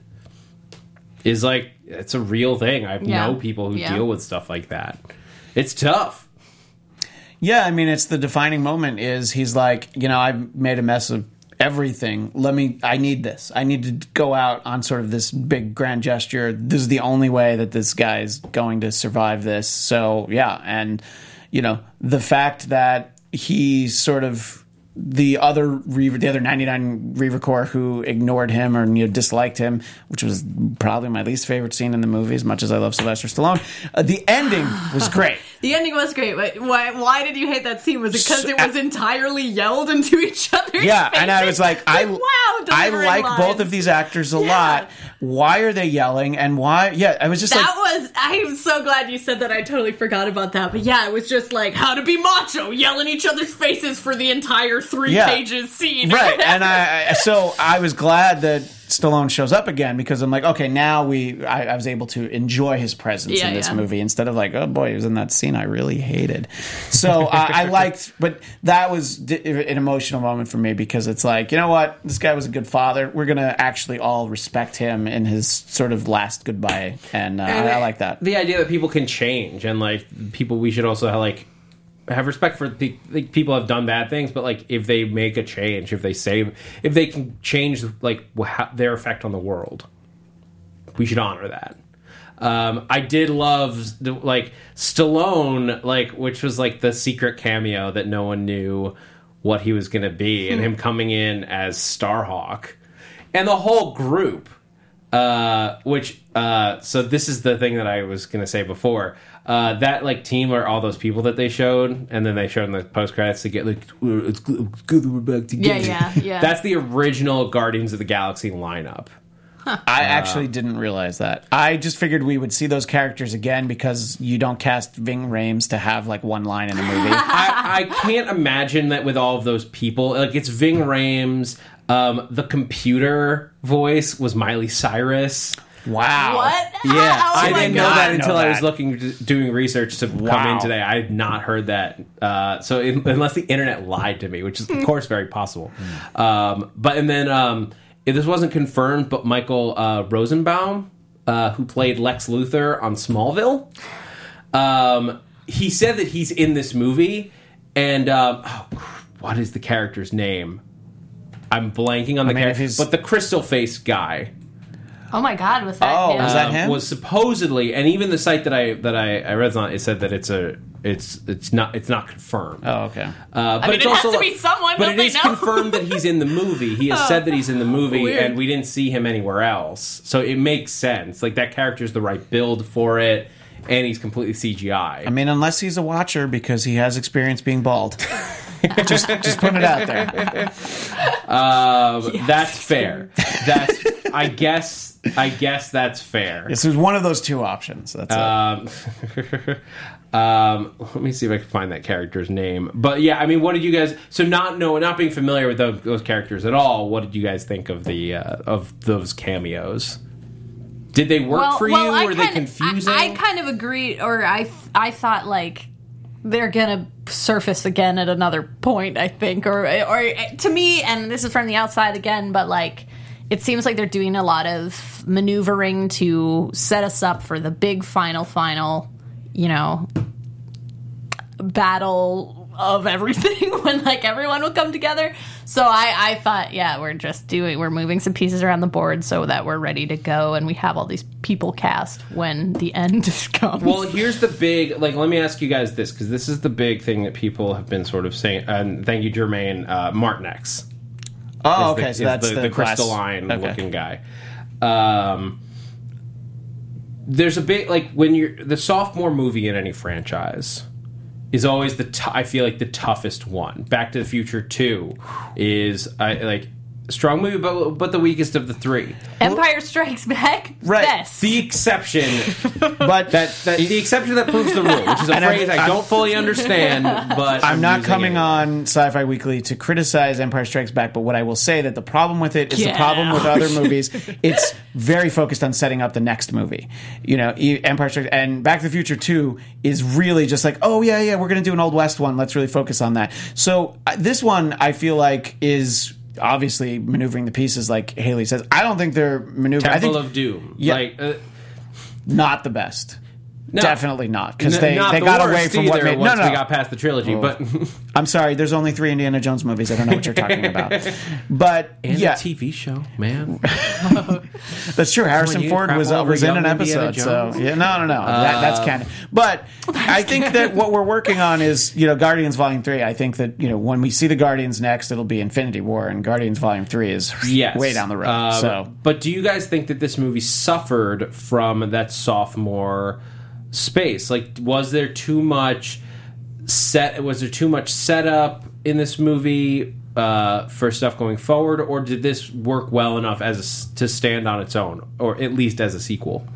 Is like it's a real thing. I Yeah. know people who Yeah. deal with stuff like that. It's tough. Yeah, I mean, it's the defining moment is he's like, you know, I've made a mess of everything. Let me, I need this. I need to go out on sort of this big grand gesture. This is the only way that this guy's going to survive this. So, yeah. And, you know, the fact that he sort of, the other Reaver, the other ninety-nine Reaver Corps who ignored him or you know, disliked him, which was probably my least favorite scene in the movie, as much as I love Sylvester Stallone. Uh, the ending was great. The ending was great, but why, why did you hate that scene? Was it because it was entirely yelled into each other's Yeah, faces? and I was like, I, wow, I delivering like lines. both of these actors a Yeah. lot. Why are they yelling? And why? Yeah, I was just That like, was, I am so glad you said that. I totally forgot about that. But yeah, it was just like, how to be macho, yelling each other's faces for the entire three Yeah. pages scene. right. And I, I, so I was glad that Stallone shows up again because I'm like, okay, now we, I, I was able to enjoy his presence Yeah, in this yeah. movie instead of like, oh boy, he was in that scene I really hated. So uh, I liked, but that was d- an emotional moment for me because it's like, you know what, this guy was a good father. We're gonna actually all respect him in his sort of last goodbye, and, uh, And I, I it- like that. The idea that people can change and like people, we should also have, like have respect for the, like, people have done bad things, but like if they make a change, if they save, if they can change like wha- their effect on the world, we should honor that. Um, I did love the, like Stallone, like which was like the secret cameo that no one knew what he was going to be, and him coming in as Starhawk, and the whole group. Uh, which uh, so this is the thing that I was going to say before. Uh, that like team are all those people that they showed, and then they showed in the post credits to get like it's good, it's good that we're back together. Yeah, yeah, yeah. That's the original Guardians of the Galaxy lineup. I actually didn't realize that. I just figured we would see those characters again because you don't cast Ving Rhames to have like one line in a movie. I, I can't imagine that with all of those people. Like it's Ving Rhames. Um, the computer voice was Miley Cyrus. Wow. What? Yeah, Oh I my didn't know God. that until know I was that. looking, doing research to come Wow. in today. I had not heard that. Uh, so in, unless the internet lied to me, which is of course very possible. Um, but and then um, if this wasn't confirmed, but Michael uh, Rosenbaum, uh, who played Lex Luthor on Smallville, um, he said that he's in this movie. And um, oh, what is the character's name? I'm blanking on the mean, if character, he's- but the crystal face guy. Oh my God, was that Oh, him? was that um, him? was supposedly, and even the site that I that I, I read on it said that it's a it's it's not it's not confirmed. Oh, okay. Uh, but mean, it's it has also to be someone, but don't it they is know? confirmed that he's in the movie. He has said that he's in the movie, Weird. and we didn't see him anywhere else, so it makes sense. Like that character's the right build for it, and he's completely C G I. I mean, unless he's a watcher because he has experience being bald. just, just putting it out there. Um, that's fair. That's I guess I guess that's fair. This is one of those two options. That's it. Um, um, let me see if I can find that character's name. But yeah, I mean, what did you guys? So not no, not being familiar with those, those characters at all. What did you guys think of the uh, of those cameos? Did they work for you? I Were they kind of- confusing? I, I kind of agreed, or I, I thought like they're gonna surface again at another point. I think, or, or to me, and this is from the outside again, but like it seems like they're doing a lot of maneuvering to set us up for the big final, final, you know, battle of everything when like everyone will come together. So I, I thought, yeah, we're just doing, we're moving some pieces around the board so that we're ready to go and we have all these people cast when the end comes. Well, here's the big, like, let me ask you guys this, because this is the big thing that people have been sort of saying, and thank you, Jermaine, uh, Martinex. oh, is the- okay. is So that's the, the, the class. crystalline Okay. looking guy. Um, there's a big, like, when you're, the sophomore movie in any franchise is always the t- I feel like the toughest one. Back to the Future two is I like strong movie, but but the weakest of the three. Empire Strikes Back, Right. best. The exception, But that, that the exception that proves the rule, which is a And I'm- phrase I I'm- don't fully understand. But I'm not using coming it. on Sci-Fi Weekly to criticize Empire Strikes Back, but what I will say that the problem with it is Get the problem with out. other movies. It's very focused on setting up the next movie. You know, E- Empire Strikes and Back to the Future two is really just like, oh yeah, yeah, we're going to do an Old West one. Let's really focus on that. So uh, this one, I feel like is obviously maneuvering the pieces, like Haley says. I don't think they're maneuvering. I Temple think of Doom. Yeah. Like, uh, not the best. No. Definitely not, because n- they, not they the got worst away from what either made. No, once no, we no. got past the trilogy, but I'm sorry. There's only three Indiana Jones movies. I don't know what you're talking about. But and yeah, a T V show, man. that's true. Harrison you Ford crap was all uh, over was in young an Indiana episode. So Jones? yeah, no, no, no. that, that's canon. But I think that what we're working on is, you know, Guardians Volume Three. I think that, you know, when we see the Guardians next, it'll be Infinity War, and Guardians Volume Three is Yes. way down the road. Um, so but do you guys think that this movie suffered from that sophomore space? Like, was there too much set? Was there too much setup in this movie uh, for stuff going forward, or did this work well enough as a s to stand on its own, or at least as a sequel?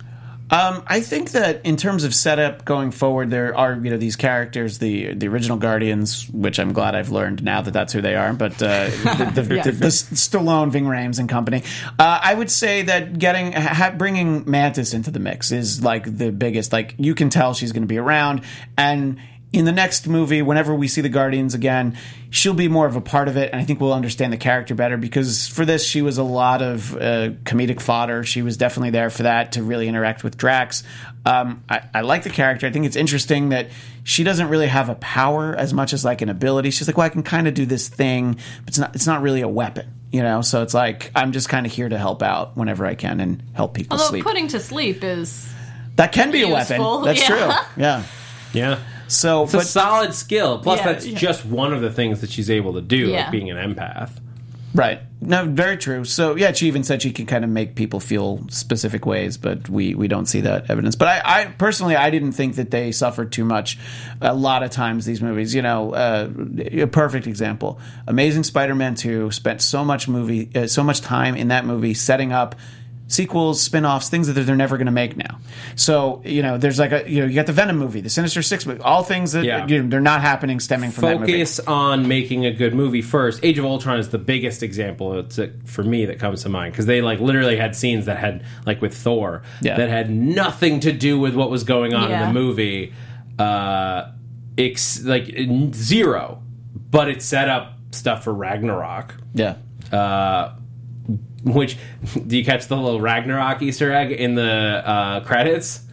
Um, I think that in terms of setup going forward, there are, you know, these characters, the the original Guardians, which I'm glad I've learned now that that's who they are. But uh, the, the, the, the Stallone, Ving Rhames, and company. Uh, I would say that getting ha- bringing Mantis into the mix is like the biggest. Like, you can tell she's going to be around, and in the next movie, whenever we see the Guardians again, she'll be more of a part of it, and I think we'll understand the character better, because for this, she was a lot of uh, comedic fodder. She was definitely there for that, to really interact with Drax. Um, I, I like the character. I think it's interesting that she doesn't really have a power as much as like an ability. She's like, well, I can kind of do this thing, but it's not, it's not really a weapon, you know? So it's like, I'm just kind of here to help out whenever I can and help people Although sleep. putting to sleep is That can be a useful, weapon. That's yeah. true. Yeah. Yeah. So, It's a but solid skill. Plus, Yeah, that's yeah. just one of the things that she's able to do, Yeah. like being an empath. right. No, very true. So yeah, she even said she can kind of make people feel specific ways, but we, we don't see that evidence. But I, I personally, I didn't think that they suffered too much. A lot of times these movies, you know, uh, a perfect example, Amazing Spider-Man two spent so much movie, uh, so much time in that movie setting up sequels, spin-offs, things that they're never going to make now. So, you know, there's like a, you know, you got the Venom movie, the Sinister Six movie, all things that, Yeah. you know, they're not happening stemming from that movie. Focus on making a good movie first. Age of Ultron is the biggest example it's, uh, for me that comes to mind, because they like literally had scenes that had, like with Thor, Yeah. that had nothing to do with what was going on Yeah. in the movie. Uh, ex- like n- zero, but it set up stuff for Ragnarok. Yeah. Uh, which, do you catch the little Ragnarok Easter egg in the uh, credits?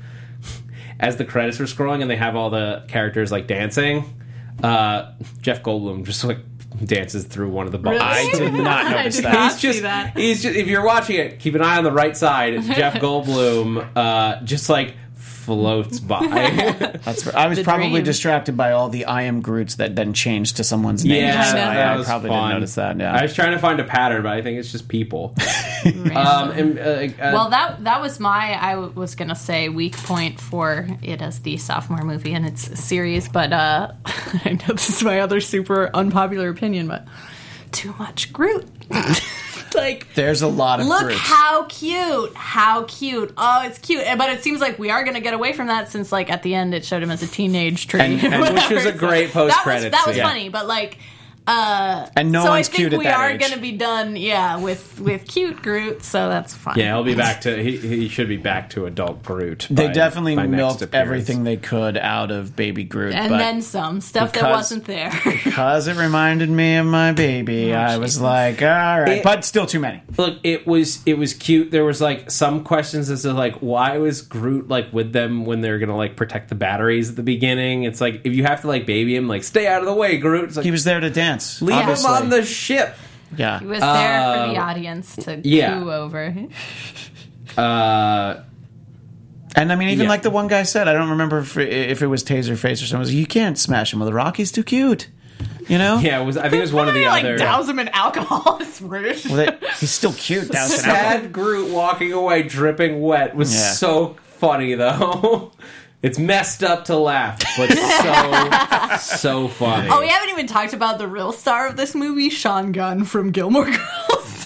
As the credits were scrolling and they have all the characters like dancing, uh, Jeff Goldblum just like dances through one of the bars. Really? I did not I notice did that. not He's just, see that. he's just, if you're watching it, keep an eye on the right side. It's Jeff Goldblum, uh, just like floats by. That's I was The probably dream. distracted by all the I am Groots that then changed to someone's name. Yeah, so that I, I was probably fun. didn't notice that. Yeah. I was trying to find a pattern, but I think it's just people. um, and, uh, uh, Well, that that was my. I w- was gonna say weak point for it as the sophomore movie and its series, but uh, I know this is my other super unpopular opinion, but too much Groot. Like, There's a lot of look Groots. how cute, how cute. Oh, it's cute, but it seems like we are gonna get away from that since, like, at the end it showed him as a teenage tree, And- and- Whatever. which was a great that was, post-credits that was scene. funny, but like. Uh, And no so one's I think cute at we that are age. going to be done, yeah, with with cute Groot. So that's fine. yeah, he'll be back to. He, he should be back to adult Groot. They by- definitely by next milked appearance. everything they could out of Baby Groot. and but then some stuff that because- wasn't there. because it reminded me of my baby, I was Jesus. like, all right. It- but still too many. Look, it was it was cute. There was like some questions as to like why was Groot like with them when they're gonna like protect the batteries at the beginning. It's like if you have to like baby him, like stay out of the way, Groot. It's like He was there to dance. leave obviously. him on the ship. Yeah. He was there for Um, the audience to yeah. coo over. Uh, And I mean, even Yeah. like the one guy said, I don't remember if, if it was Taserface or something. Was, you can't smash him with a rock. He's too cute. You know? yeah, it was. I think it was one of the like other. douse him in alcohol. It's rude. Well, they, he's still cute. Down Sad Groot walking away dripping wet was Yeah. so funny though. It's messed up to laugh, but so so funny. Oh, we haven't even talked about the real star of this movie, Sean Gunn from Gilmore Girls.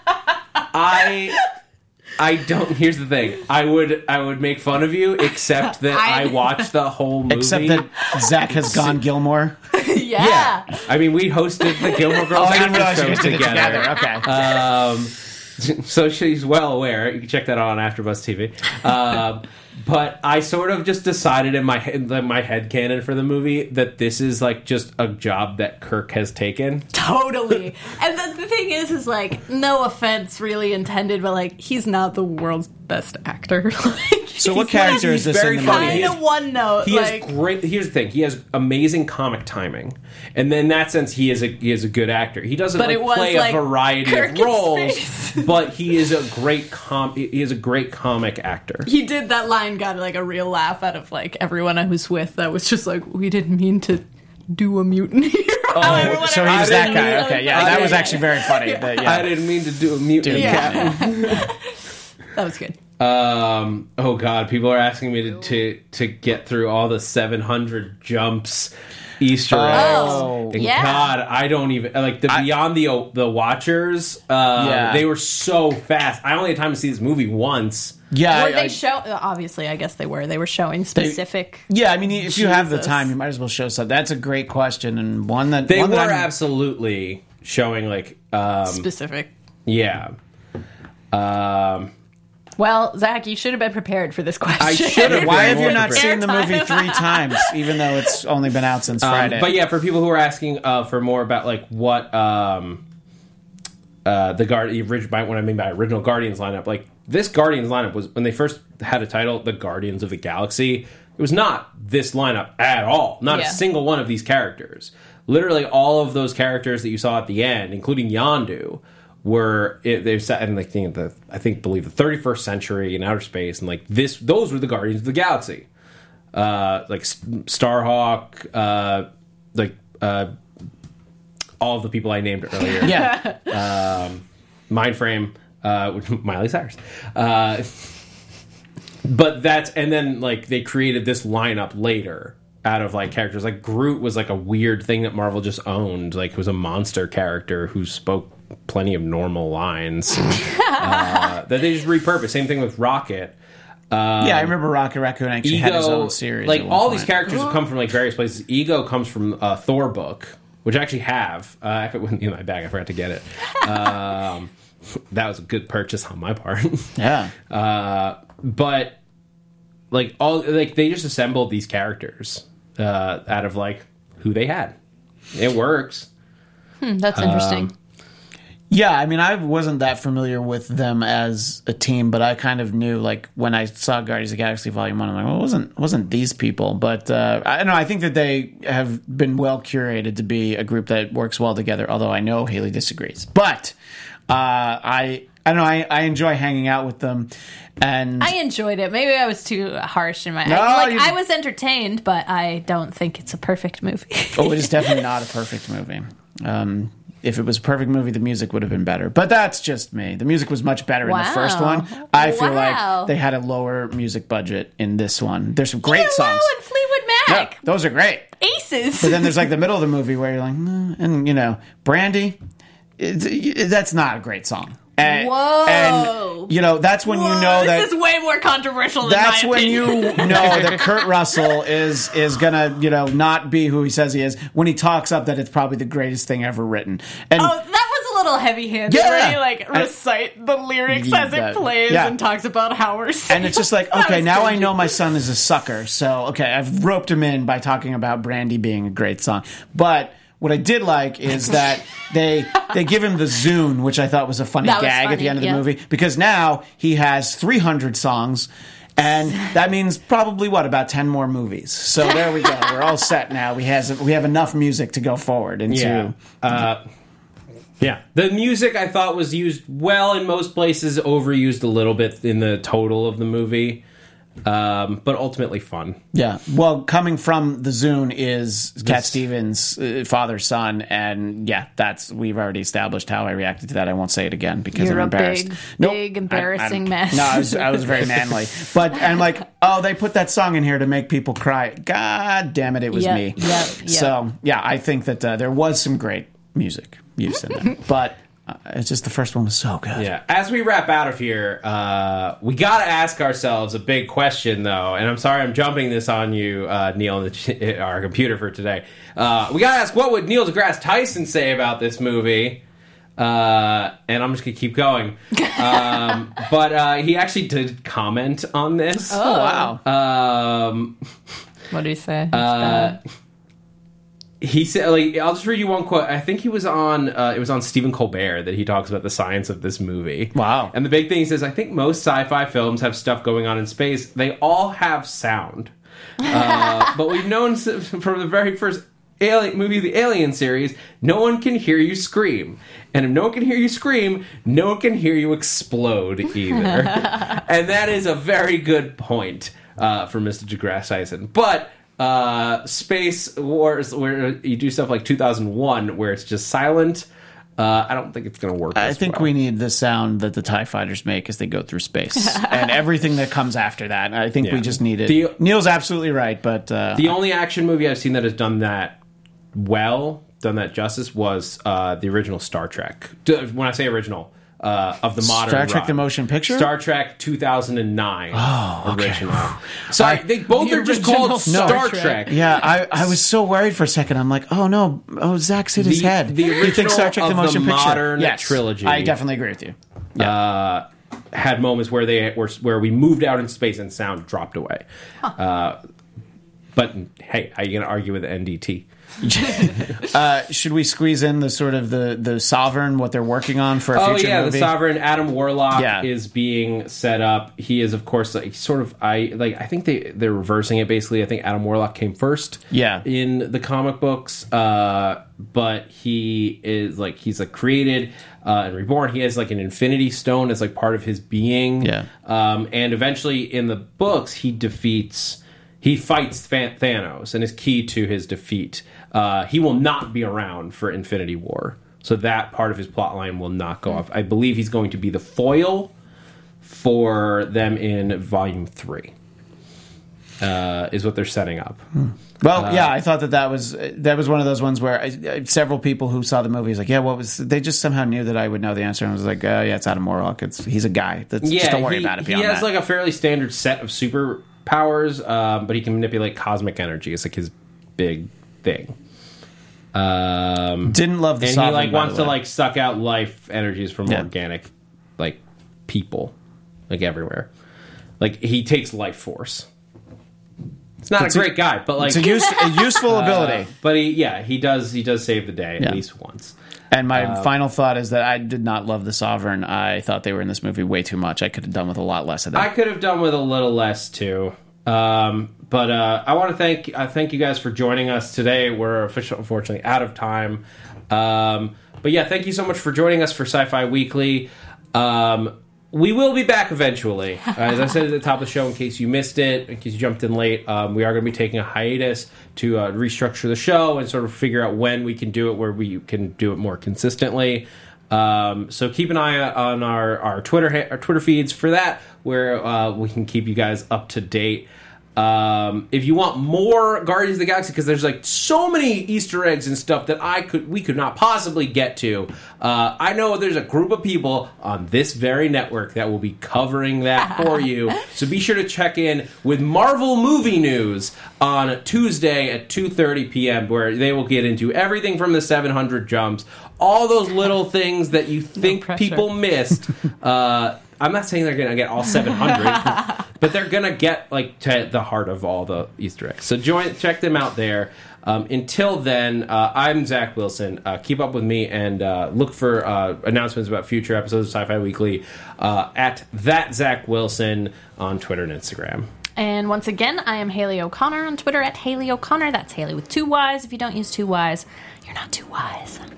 I I don't. Here's the thing. I would I would make fun of you, except that I, I- watched the whole movie. Except that Zach has gone Gilmore. yeah. I mean, we hosted the Gilmore Girls Oh, I didn't realize you after guys show did it together. together. Okay. Um, so she's well aware. You can check that out on AfterBuzz T V. Um, but I sort of just decided in my head, in my headcanon for the movie that this is like just a job that Kirk has taken. Totally. And the, the thing is, is like, no offense really intended, but like, he's not the world's best actor. like, So what he's character is this very in the funny. movie? Kind of one note. He like, has great. Here's the thing. He has amazing comic timing, and then in that sense, he is a he is a good actor. He doesn't But like, it was, play like, a variety Kirk of in roles, space. but he is a great com. He is a great comic actor. he did that line, got like a real laugh out of like everyone I was with. That was just like, we didn't mean to do a mutiny. Oh, so he was I that didn't guy. mean- Okay, yeah, I that didn't- was actually very funny. But, yeah. I didn't mean to do a mutiny. Dude, Yeah. yeah. That was good. Um. Oh God, people are asking me to to, to get through all the seven hundred jumps, Easter eggs. Oh, And yeah. God, I don't even like the Beyond the the Watchers. Uh, Yeah. They were so fast. I only had time to see this movie once. Yeah, Were I- they I- show? Obviously, I guess they were. They were showing specific. yeah. I mean, if you have the Jesus. time, you might as well show something. That's a great question, and one that They one were that I'm- absolutely showing like, um, specific. yeah. Um, Well, Zach, you should have been prepared for this question. I should have. Why been have you more not prepared. seen the movie three times, even though it's only been out since Um, Friday? but yeah, for people who are asking uh, for more about like what um, uh, the guard, the orig- by what I mean by original Guardians lineup, like this Guardians lineup was when they first had a title, the Guardians of the Galaxy. It was not this lineup at all. Not Yeah. a single one of these characters. Literally, all of those characters that you saw at the end, including Yondu, were it, they're set in like the, the I think believe the thirty-first century in outer space, and like this, those were the Guardians of the Galaxy. Uh, like S- Starhawk, uh, like uh, all of the people I named earlier. yeah, Mindframe, uh, which- Miley Cyrus. Uh, but that's and then like they created this lineup later out of like characters like Groot was like a weird thing that Marvel just owned. Like it was a monster character who spoke plenty of normal lines uh, that they just repurposed. Same thing with Rocket. yeah. I remember Rocket Raccoon actually had his own series. Like at one all point. these characters have come from like various places. Ego comes from uh, Thor book, which I actually have. Uh, I put it in my bag. I forgot to get it. Um, that was a good purchase on my part. Yeah, Uh, but like all like they just assembled these characters uh, out of like who they had. It works. Hmm, that's interesting. yeah. I mean, I wasn't that familiar with them as a team, but I kind of knew like when I saw Guardians of the Galaxy Volume One, I'm like, well, it wasn't wasn't these people? But uh, I don't know. I think that they have been well curated to be a group that works well together. Although I know Haley disagrees, but uh, I. I don't know. I, I enjoy hanging out with them, and I enjoyed it. Maybe I was too harsh in my. No, I, like you- I was entertained, but I don't think it's a perfect movie. oh, it is definitely not a perfect movie. Um, if it was a perfect movie, the music would have been better. But that's just me. The music was much better in the first Wow. one. I feel Wow. like they had a lower music budget in this one. There's some great Hello songs. and Fleetwood Yeah, Mac, those are great. Aces. But then there's like the middle of the movie where you're like, mm, and you know, Brandy, it's, it, that's not a great song. And, Whoa. And you know, that's when you Whoa, know that this is way more controversial than that's my when opinion. you know that Kurt Russell is is gonna, you know, not be who he says he is when he talks up that it's probably the greatest thing ever written. And Oh, that was a little heavy-handed. Yeah. Where he like And- recite the lyrics Yeah, as it that- plays yeah. and talks about how we're. and it's just like, That okay, was now I cringy. know my son is a sucker. So, okay, I've roped him in by talking about Brandy being a great song. But what I did like is that they they give him the Zune, which I thought was a funny That was gag at funny, the end of the yeah. movie, because now he has three hundred songs. And that means probably what, about ten more movies. So there we go. We're all set now. We has we have enough music to go forward into. Yeah. Uh, yeah. The music I thought was used well in most places, overused a little bit in the total of the movie. um, but ultimately fun. Yeah. Well, coming from the Zune is Cat Stevens' uh, father, son, and yeah, that's we've already established how I reacted to that. I won't say it again because You're I'm a embarrassed. big, Nope. big, I- embarrassing I'm- mess. No, I was I was very manly, but I'm like, oh, they put that song in here to make people cry. God damn it, it was Yep, me. yep, yep. So yeah, I think that uh, there was some great music used in there, but uh, it's just the first one was so good. Yeah. As we wrap out of here, uh, we got to ask ourselves a big question, though. And I'm sorry I'm jumping this on you, uh, Neil, on the, our computer for today. Uh, we got to ask, what would Neil deGrasse Tyson say about this movie? Uh, and I'm just going to keep going. Um, but uh, he actually did comment on this. Oh wow. Um, What do you say? It's uh, bad. he said, like, I'll just read you one quote. I think he was on, uh, it was on Stephen Colbert that he talks about the science of this movie. Wow. And the big thing he says, I think most sci-fi films have stuff going on in space. They all have sound. Uh, but we've known s- from the very first alien movie, the Alien series, no one can hear you scream. And if no one can hear you scream, no one can hear you explode either. And that is a very good point uh, for Mister deGrasse Tyson. But uh, Space Wars, where you do stuff like two thousand one, where it's just silent, uh, I don't think it's going to work. I as think well. we need the sound that the TIE fighters make as they go through space and everything that comes after that. I think Yeah. we just need it. The- Neil's absolutely right, but uh, The only action movie I've seen that has done that well, done that justice, was uh, the original Star Trek. D- When I say original, uh, of the modern Star Trek run. the motion picture? Star Trek two thousand nine Oh, okay. original. Sorry, I- they both The are just original called Star Star Trek. Trek. yeah, I, I was so worried for a second. I'm like, oh no, oh Zach's hit his The- head. the You think original Star Trek the of the motion picture? modern Yes, trilogy. I definitely agree with you. uh, had moments where they were where we moved out in space and sound dropped away. Uh, but hey, how are you going to argue with N D T? Uh, should we squeeze in the sort of the the Sovereign, what they're working on for a Oh future yeah, movie? the Sovereign Adam Warlock Yeah. is being set up. He is, of course, like sort of. I like. I think they they're reversing it basically. I think Adam Warlock came first. Yeah. in the comic books, uh, but he is like he's like created uh, and reborn. He has like an Infinity Stone as like part of his being. Yeah. um, and eventually in the books he defeats. He fights Than- Thanos and is key to his defeat. Uh, he will not be around for Infinity War. So that part of his plotline will not go up. I believe he's going to be the foil for them in Volume three, uh, is what they're setting up. Well, Uh, yeah, I thought that that was that was one of those ones where I, I, several people who saw the movie was like, yeah, what was? They just somehow knew that I would know the answer, and I was like, oh, yeah, it's Adam Warlock. It's he's a guy. That's, Yeah, just don't worry he, about it. he Beyond has that. like a fairly standard set of superpowers, um, but he can manipulate cosmic energy. It's like his big thing. Um, Didn't love the and he Sovereign, like by wants the to way. like suck out life energies from Yeah. organic like people like everywhere. Like he takes life force. It's not It's a a- great guy, but like It's a, use, a useful ability. but he yeah, he does he does save the day at Yeah. least once. And my uh, final thought is that I did not love the Sovereign. I thought they were in this movie way too much. I could have done with a lot less of that. I could have done with a little less too. Um, but uh, I want to thank uh, thank you guys for joining us today. We're officially, unfortunately out of time. Um, but yeah, thank you so much for joining us for Sci-Fi Weekly. Um, we will be back eventually. Uh, as I said at the top of the show, in case you missed it, in case you jumped in late, um, we are going to be taking a hiatus to uh, restructure the show and sort of figure out when we can do it, where we can do it more consistently. Um, so keep an eye on our, our Twitter our Twitter feeds for that, where uh, we can keep you guys up to date. Um, if you want more Guardians of the Galaxy, because there's like so many Easter eggs and stuff that I could we could not possibly get to. Uh, I know there's a group of people on this very network that will be covering that for you. So be sure to check in with Marvel Movie News on Tuesday at two thirty p.m. where they will get into everything from the seven hundred jumps, all those little things that you think pressure. people missed. Uh, I'm not saying they're going to get all seven hundred, but they're going to get like to the heart of all the Easter eggs. So join, check them out there. Um, until then, uh, I'm Zach Wilson. Uh, keep up with me and uh, look for uh, announcements about future episodes of Sci-Fi Weekly uh, at that Zach Wilson on Twitter and Instagram. And once again, I am Haley O'Connor on Twitter at Haley O'Connor. That's Haley with two Y's. If you don't use two Y's, you're not too wise.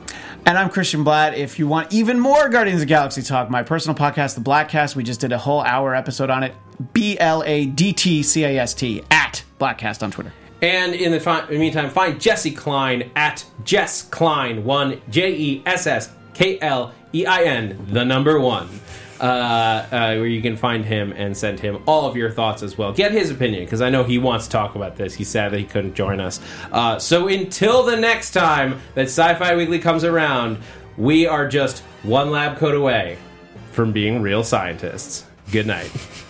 And I'm Christian Blatt. If you want even more Guardians of the Galaxy talk, my personal podcast, The Blackcast, we just did a whole hour episode on it. B L A D T C A S T, at Blackcast on Twitter. And in the, fi- in the meantime, find Jesse Klein at Jess Klein one, J E S S K L E I N, the number one. Uh, uh, where you can find him and send him all of your thoughts as well. Get his opinion, because I know he wants to talk about this. He's sad that he couldn't join us. Uh, so until the next time that Sci-Fi Weekly comes around, we are just one lab coat away from being real scientists. Good night.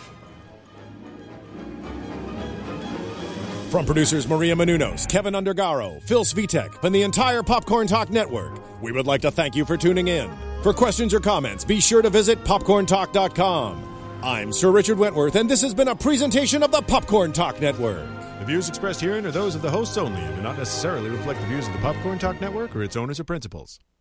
From producers Maria Menounos, Kevin Undergaro, Phil Svitek, and the entire Popcorn Talk Network, we would like to thank you for tuning in. For questions or comments, be sure to visit popcorn talk dot com. I'm Sir Richard Wentworth, and this has been a presentation of the Popcorn Talk Network. The views expressed herein are those of the hosts only and do not necessarily reflect the views of the Popcorn Talk Network or its owners or principals.